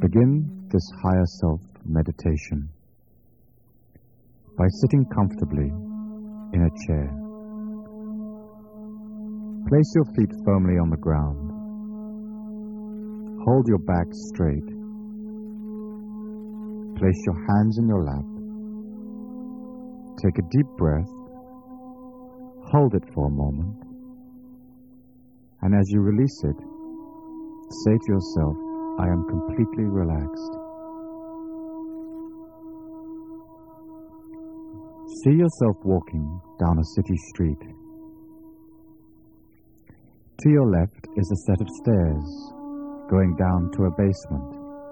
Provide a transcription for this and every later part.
Begin this higher self meditation by sitting comfortably in a chair. Place your feet firmly on the ground. Hold your back straight. Place your hands in your lap. Take a deep breath. Hold it for a moment. And as you release it, say to yourself, I am completely relaxed. See yourself walking down a city street. To your left is a set of stairs going down to a basement.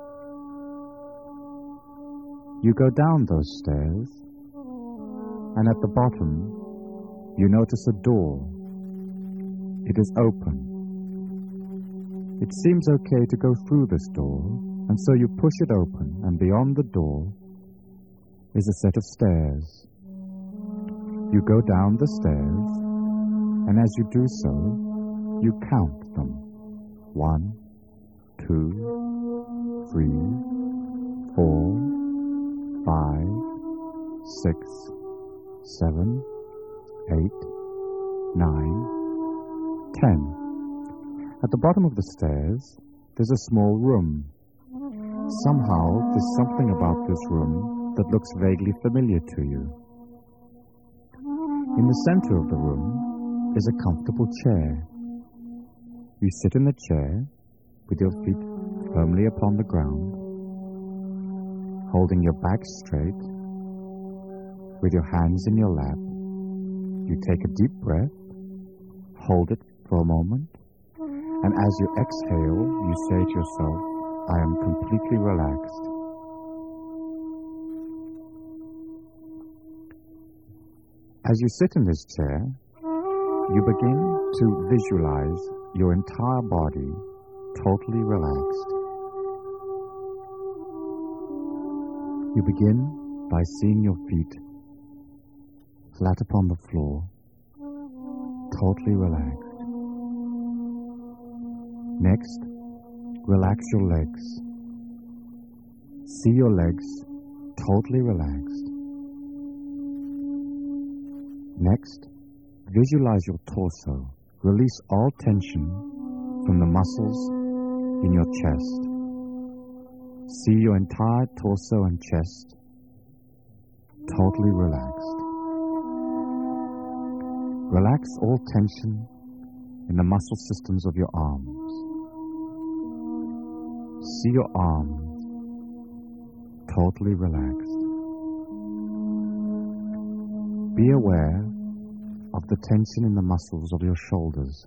You go down those stairs, and at the bottom you notice a door. It is open. It seems okay to go through this door, and so you push it open, and beyond the door is a set of stairs. You go down the stairs, and as you do so, you count them. 1, 2, 3, 4, 5, 6, 7, 8, 9, 10. At the bottom of the stairs, there's a small room. Somehow, there's something about this room that looks vaguely familiar to you. In the center of the room is a comfortable chair. You sit in the chair with your feet firmly upon the ground, holding your back straight, with your hands in your lap. You take a deep breath, hold it for a moment, and as you exhale, you say to yourself, I am completely relaxed. As you sit in this chair, you begin to visualize your entire body totally relaxed. You begin by seeing your feet flat upon the floor, totally relaxed. Next, relax your legs. See your legs totally relaxed. Next, visualize your torso. Release all tension from the muscles in your chest. See your entire torso and chest totally relaxed. Relax all tension in the muscle systems of your arms. See your arms totally relaxed. Be aware of the tension in the muscles of your shoulders.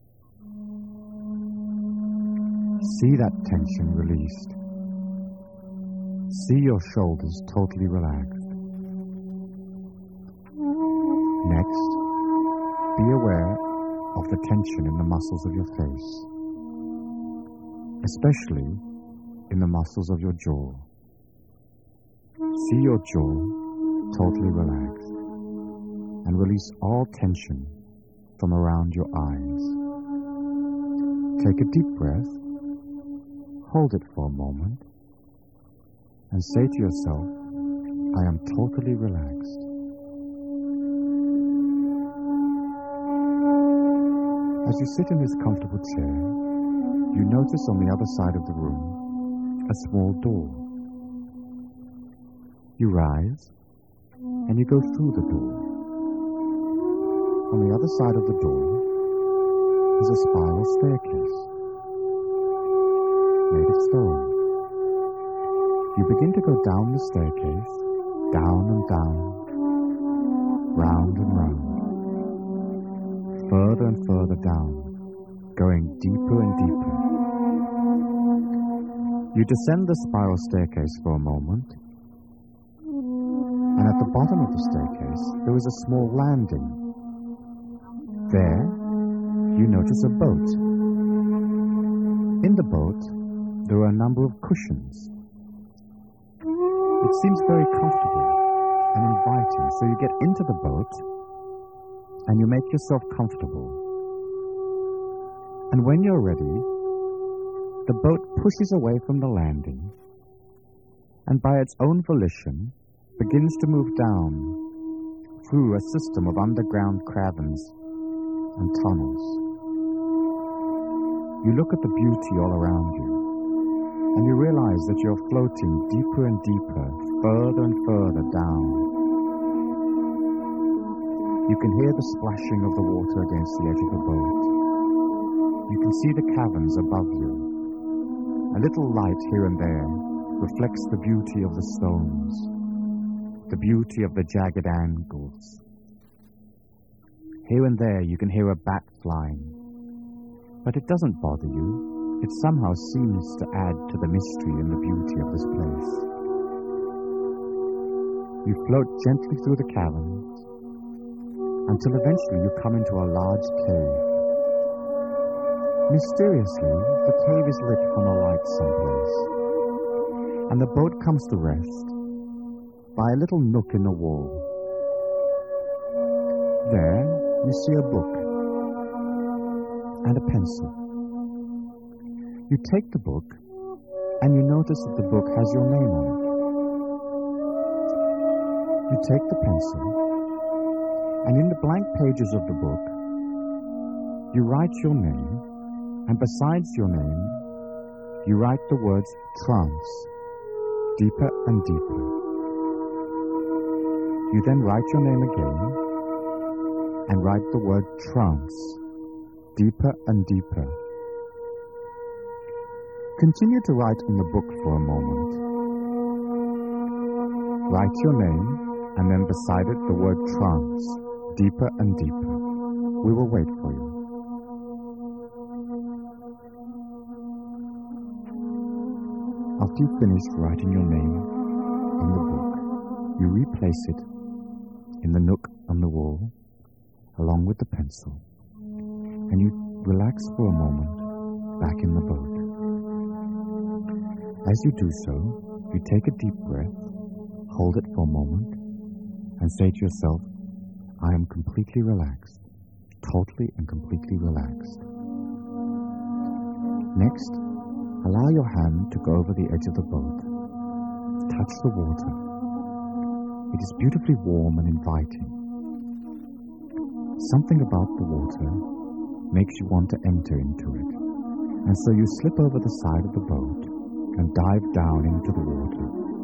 See that tension released. See your shoulders totally relaxed. Next, be aware of the tension in the muscles of your face, especially in the muscles of your jaw. See your jaw totally relaxed and release all tension from around your eyes. Take a deep breath, hold it for a moment, and say to yourself, I am totally relaxed. As you sit in this comfortable chair, you notice on the other side of the room a small door. You rise and you go through the door. On the other side of the door is a spiral staircase made of stone. You begin to go down the staircase, down and down, round and round, further and further down, going deeper and deeper. You descend the spiral staircase for a moment, and at the bottom of the staircase there is a small landing. There, you notice a boat. In the boat, there are a number of cushions. It seems very comfortable and inviting, so you get into the boat and you make yourself comfortable. And when you're ready, the boat pushes away from the landing and by its own volition begins to move down through a system of underground caverns and tunnels. You look at the beauty all around you, and you realize that you're floating deeper and deeper, further and further down. You can hear the splashing of the water against the edge of the boat. You can see the caverns above you. A little light here and there reflects the beauty of the stones, the beauty of the jagged angles. Here and there you can hear a bat flying, but it doesn't bother you. It somehow seems to add to the mystery and the beauty of this place. You float gently through the caverns until eventually you come into a large cave. Mysteriously, the cave is lit from a light someplace, and the boat comes to rest by a little nook in the wall. There, you see a book and a pencil. You take the book, and you notice that the book has your name on it. You take the pencil, and in the blank pages of the book, you write your name, and besides your name, you write the words trance, deeper and deeper. You then write your name again, and write the word trance, deeper and deeper. Continue to write in the book for a moment. Write your name, and then beside it the word trance, deeper and deeper. We will wait for you. After you've finished writing your name in the book, you replace it in the nook on the wall, along with the pencil, and you relax for a moment back in the boat. As you do so, you take a deep breath, hold it for a moment, and say to yourself, I am completely relaxed, totally and completely relaxed. Next, allow your hand to go over the edge of the boat, touch the water. It is beautifully warm and inviting. Something about the water makes you want to enter into it, and so you slip over the side of the boat and dive down into the water.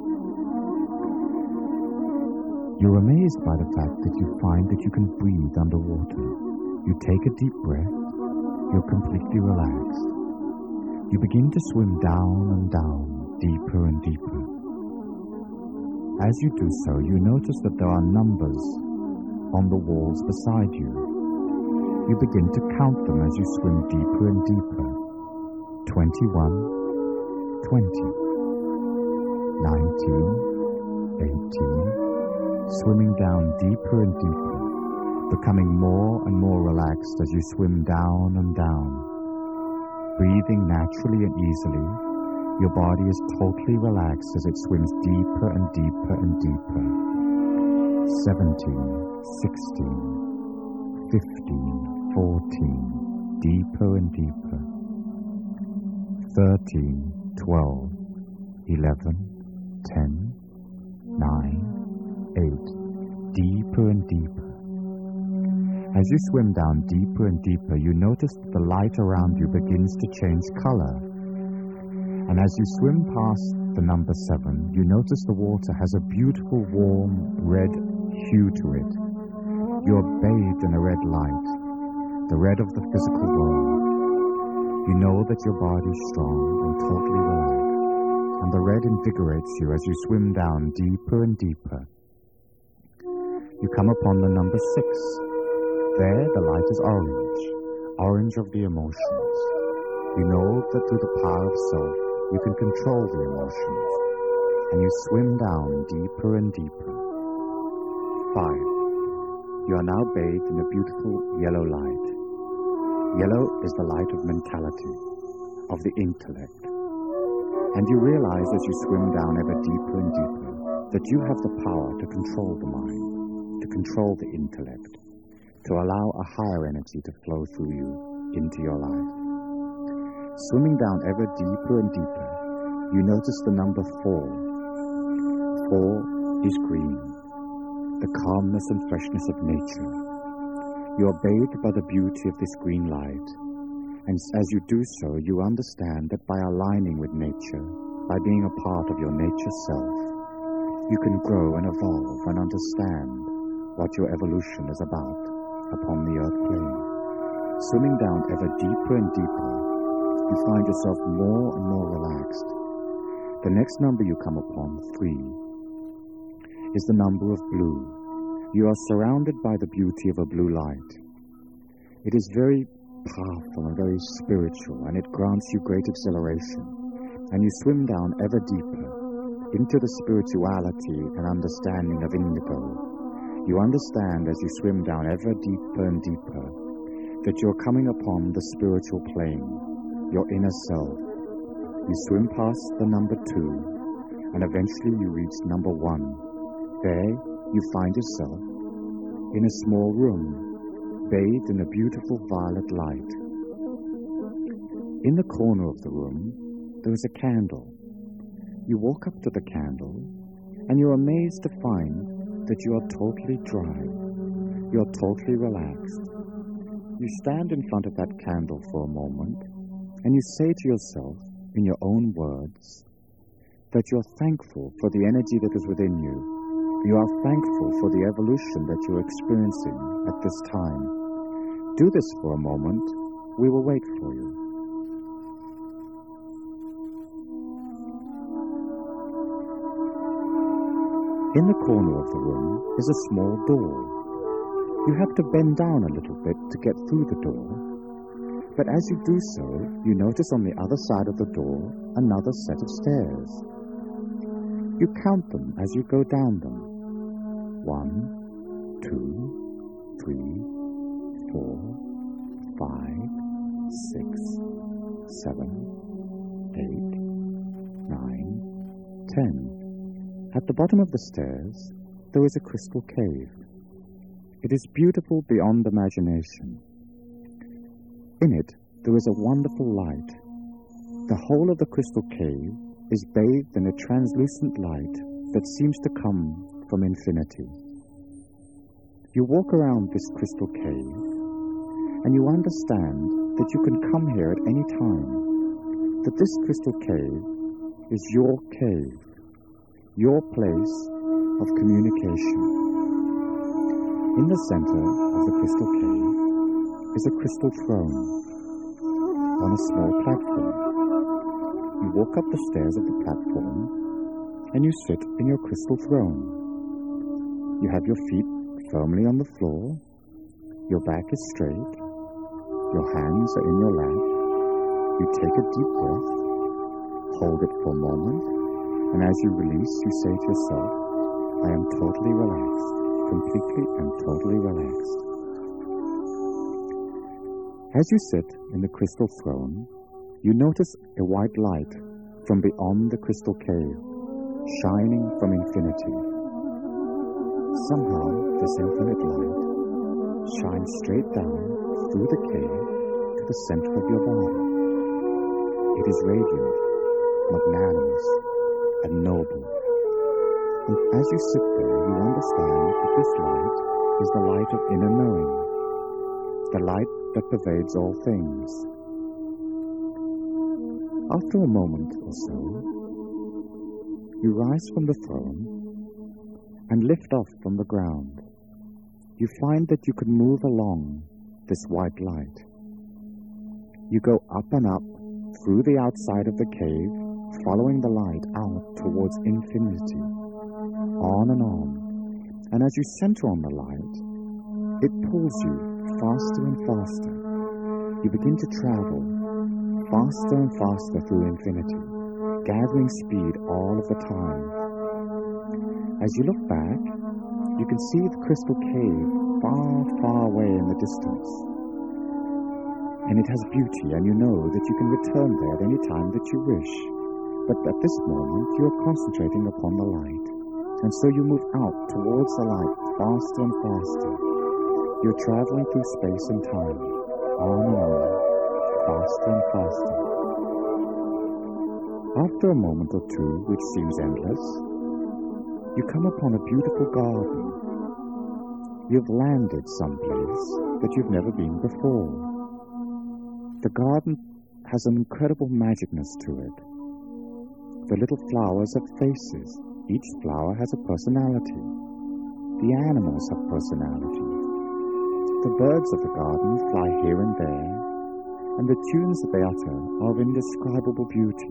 You're amazed by the fact that you find that you can breathe underwater. You take a deep breath, you're completely relaxed. You begin to swim down and down, deeper and deeper. As you do so, you notice that there are numbers on the walls beside you. You begin to count them as you swim deeper and deeper. 21, 20, 19, 18, swimming down deeper and deeper, becoming more and more relaxed as you swim down and down. Breathing naturally and easily, your body is totally relaxed as it swims deeper and deeper and deeper. 17, 16, 15, 14, deeper and deeper. 13, 12, 11, 10, 9, 8, deeper and deeper. As you swim down deeper and deeper, you notice that the light around you begins to change color. And as you swim past the number 7, you notice the water has a beautiful, warm, red hue to it. You are bathed in a red light, the red of the physical world. You know that your body is strong and totally relaxed, and the red invigorates you as you swim down deeper and deeper. You come upon the number 6. There the light is orange, orange of the emotions. You know that through the power of self, you can control the emotions, and you swim down deeper and deeper. 5. You are now bathed in a beautiful yellow light. Yellow is the light of mentality, of the intellect. And you realize as you swim down ever deeper and deeper that you have the power to control the mind, to control the intellect, to allow a higher energy to flow through you into your life. Swimming down ever deeper and deeper, you notice the number 4. 4 is green, the calmness and freshness of nature. You are bathed by the beauty of this green light, and as you do so, you understand that by aligning with nature, by being a part of your nature self, you can grow and evolve and understand what your evolution is about upon the earth plane. Swimming down ever deeper and deeper, you find yourself more and more relaxed. The next number you come upon, 3, is the number of blue. You are surrounded by the beauty of a blue light. It is very powerful and very spiritual, and it grants you great exhilaration. And you swim down ever deeper into the spirituality and understanding of indigo. You understand as you swim down ever deeper and deeper that you're coming upon the spiritual plane, your inner self. You swim past the number 2, and eventually you reach number 1. There you find yourself in a small room, bathed in a beautiful violet light. In the corner of the room, there is a candle. You walk up to the candle, and you're amazed to find that you are totally dry. You're totally relaxed. You stand in front of that candle for a moment, and you say to yourself, in your own words, that you're thankful for the energy that is within you. You are thankful for the evolution that you're experiencing at this time. Do this for a moment. We will wait for you. In the corner of the room is a small door. You have to bend down a little bit to get through the door. But as you do so, you notice on the other side of the door another set of stairs. You count them as you go down them. 1, 2, 3, 4, 5, 6, 7, 8, 9, 10. At the bottom of the stairs, there is a crystal cave. It is beautiful beyond imagination. In it, there is a wonderful light. The whole of the crystal cave is bathed in a translucent light that seems to come from infinity. You walk around this crystal cave, and you understand that you can come here at any time, that this crystal cave is your cave, your place of communication. In the center of the crystal cave is a crystal throne on a small platform. You walk up the stairs of the platform and you sit in your crystal throne. You have your feet firmly on the floor, your back is straight, your hands are in your lap. You take a deep breath, hold it for a moment, and as you release, you say to yourself, I am totally relaxed, completely and totally relaxed. As you sit in the crystal throne, you notice a white light from beyond the crystal cave, shining from infinity. Somehow, this infinite light shines straight down through the cave to the center of your body. It is radiant, magnanimous, and noble. And as you sit there, you understand that this light is the light of inner knowing, the light that pervades all things. After a moment or so, you rise from the throne and lift off from the ground. You find that you can move along this white light. You go up and up through the outside of the cave, following the light out towards infinity, on and on. And as you center on the light, it pulls you faster and faster. You begin to travel faster and faster through infinity, gathering speed all of the time. As you look back, you can see the crystal cave far, far away in the distance. And it has beauty, and you know that you can return there at any time that you wish. But at this moment, you are concentrating upon the light. And so you move out towards the light faster and faster. You're traveling through space and time, on and on, faster and faster. After a moment or two, which seems endless, you come upon a beautiful garden. You've landed someplace that you've never been before. The garden has an incredible magicness to it. The little flowers have faces. Each flower has a personality. The animals have personality. The birds of the garden fly here and there, and the tunes that they utter are of indescribable beauty.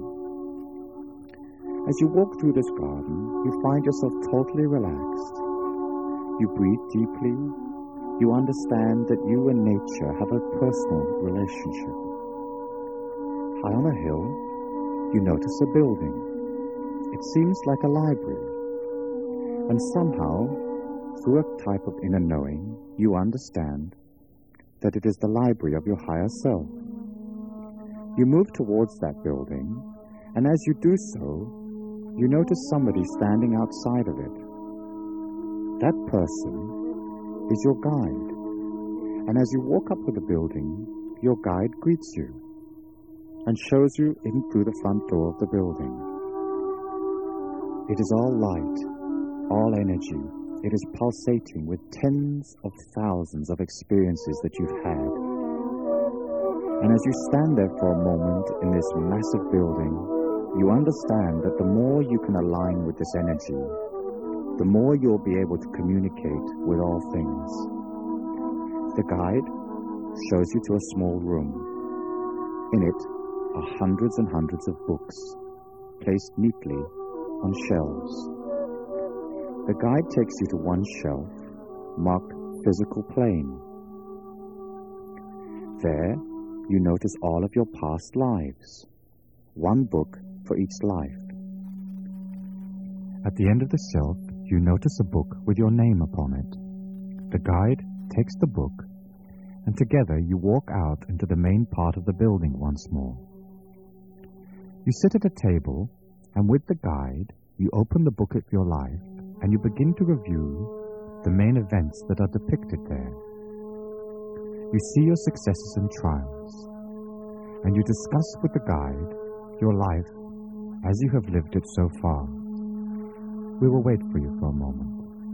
As you walk through this garden, you find yourself totally relaxed. You breathe deeply. You understand that you and nature have a personal relationship. High on a hill, you notice a building. It seems like a library. And somehow, through a type of inner knowing, you understand that it is the library of your higher self. You move towards that building, and as you do so, you notice somebody standing outside of it. That person is your guide. And as you walk up to the building, your guide greets you and shows you in through the front door of the building. It is all light, all energy. It is pulsating with tens of thousands of experiences that you've had. And as you stand there for a moment in this massive building, you understand that the more you can align with this energy, the more you'll be able to communicate with all things. The guide shows you to a small room. In it are hundreds and hundreds of books, placed neatly on shelves. The guide takes you to one shelf, marked Physical Plane. There, you notice all of your past lives. One book for each life. At the end of the shelf, you notice a book with your name upon it. The guide takes the book, and together you walk out into the main part of the building once more. You sit at a table, and with the guide, you open the book of your life, and you begin to review the main events that are depicted there. You see your successes and trials, and you discuss with the guide your life as you have lived it so far. We will wait for you for a moment.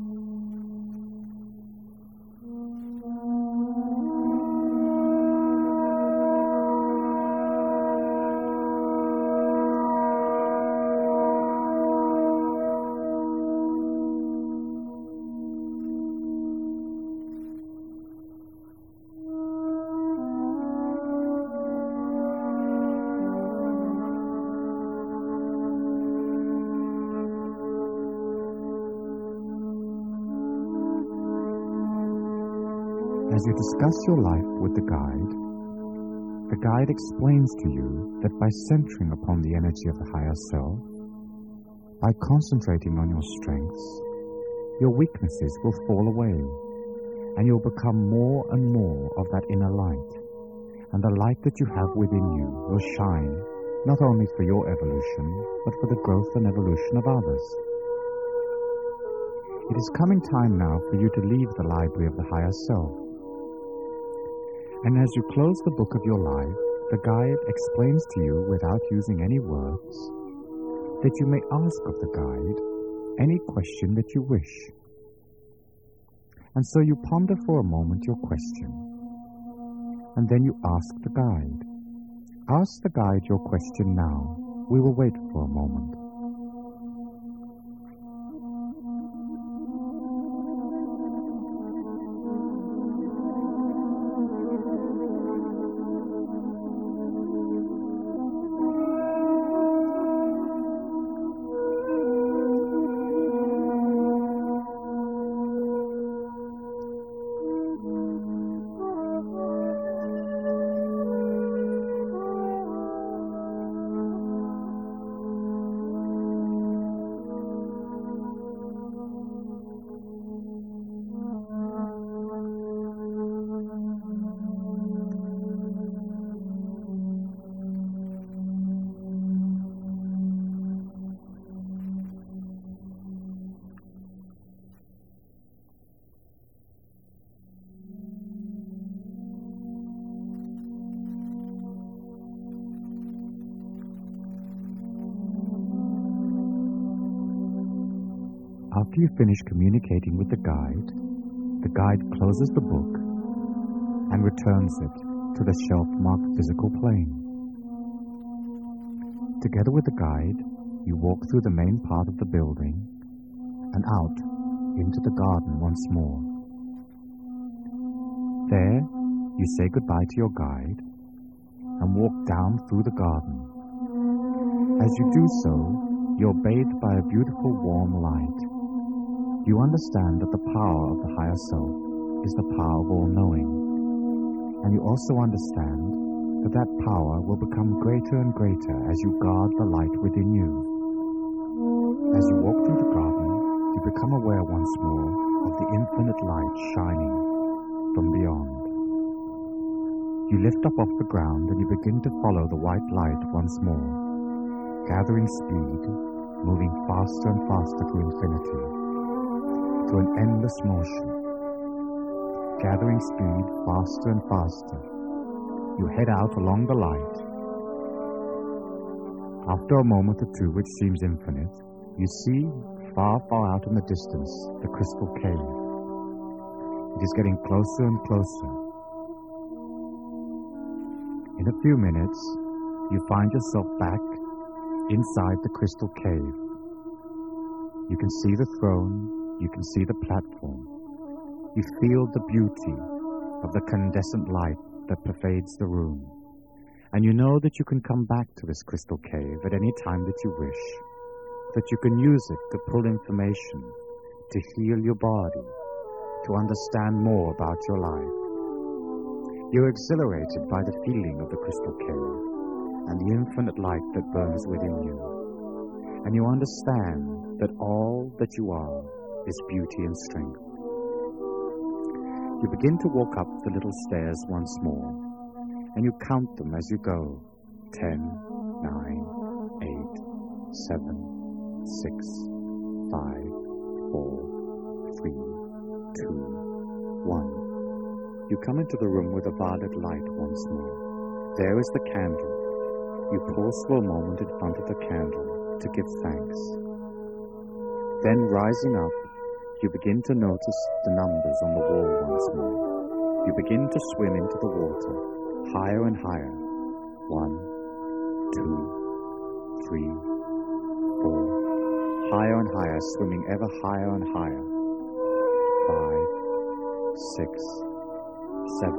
As you discuss your life with the guide explains to you that by centering upon the energy of the higher self, by concentrating on your strengths, your weaknesses will fall away, and you'll become more and more of that inner light, and the light that you have within you will shine not only for your evolution, but for the growth and evolution of others. It is coming time now for you to leave the library of the higher self. And as you close the book of your life, the guide explains to you, without using any words, that you may ask of the guide any question that you wish. And so you ponder for a moment your question, and then you ask the guide. Ask the guide your question now. We will wait for a moment. After you finish communicating with the guide closes the book and returns it to the shelf marked physical plane. Together with the guide, you walk through the main part of the building and out into the garden once more. There, you say goodbye to your guide and walk down through the garden. As you do so, you're bathed by a beautiful warm light. You understand that the power of the higher self is the power of all-knowing, and you also understand that that power will become greater and greater as you guard the light within you. As you walk through the garden, you become aware once more of the infinite light shining from beyond. You lift up off the ground and you begin to follow the white light once more, gathering speed, moving faster and faster to infinity, to an endless motion. Gathering speed faster and faster, you head out along the light. After a moment or two which seems infinite, you see far, far out in the distance the crystal cave. It is getting closer and closer. In a few minutes, you find yourself back inside the crystal cave. You can see the throne, you can see the platform. You feel the beauty of the incandescent light that pervades the room. And you know that you can come back to this crystal cave at any time that you wish, that you can use it to pull information, to heal your body, to understand more about your life. You're exhilarated by the feeling of the crystal cave and the infinite light that burns within you. And you understand that all that you are is beauty and strength. You begin to walk up the little stairs once more, and you count them as you go. 10, 9, 8, 7, 6, 5, 4, 3, 2, 1. You come into the room with a violet light once more. There is the candle. You pause for a moment in front of the candle to give thanks. Then, rising up, you begin to notice the numbers on the wall once more. You begin to swim into the water, higher and higher. 1, 2, 3, 4. Higher and higher, swimming ever higher and higher. 5, 6, 7, 8,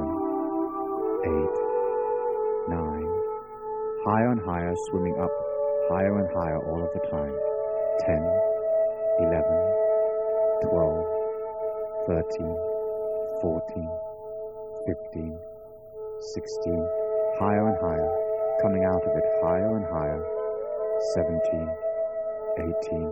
9. Higher and higher, swimming up, higher and higher all of the time. 10, 11, 12, 13, 14, 15, 16. Higher and higher, coming out of it higher and higher. 17, 18, 19,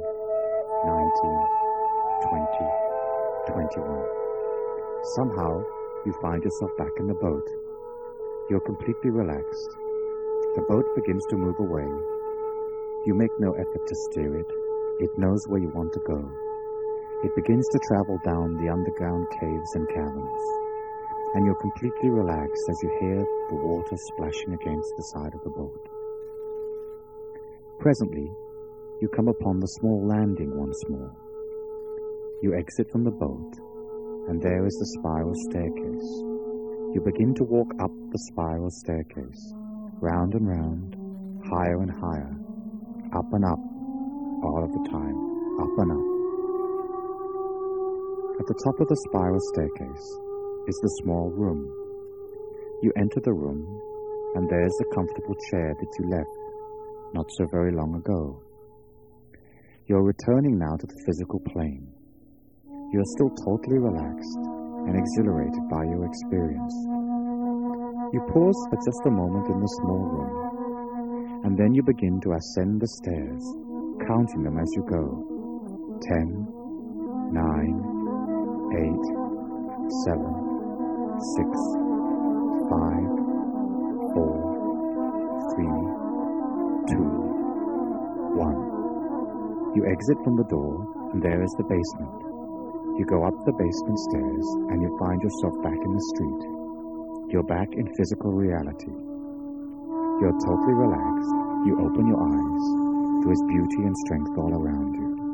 20, 21. Somehow, you find yourself back in the boat. You're completely relaxed. The boat begins to move away. You make no effort to steer it. It knows where you want to go. It begins to travel down the underground caves and caverns. And you're completely relaxed as you hear the water splashing against the side of the boat. Presently, you come upon the small landing once more. You exit from the boat, and there is the spiral staircase. You begin to walk up the spiral staircase, round and round, higher and higher, up and up, all of the time, up and up. At the top of the spiral staircase is the small room. You enter the room, and there's the comfortable chair that you left not so very long ago. You're returning now to the physical plane. You're still totally relaxed and exhilarated by your experience. You pause for just a moment in the small room, and then you begin to ascend the stairs, counting them as you go. 10, 9, 8, 7, 6, 5, 4, 3, 2, 1. You exit from the door, and there is the basement. You go up the basement stairs, and you find yourself back in the street. You're back in physical reality. You're totally relaxed. You open your eyes. There is beauty and strength all around you.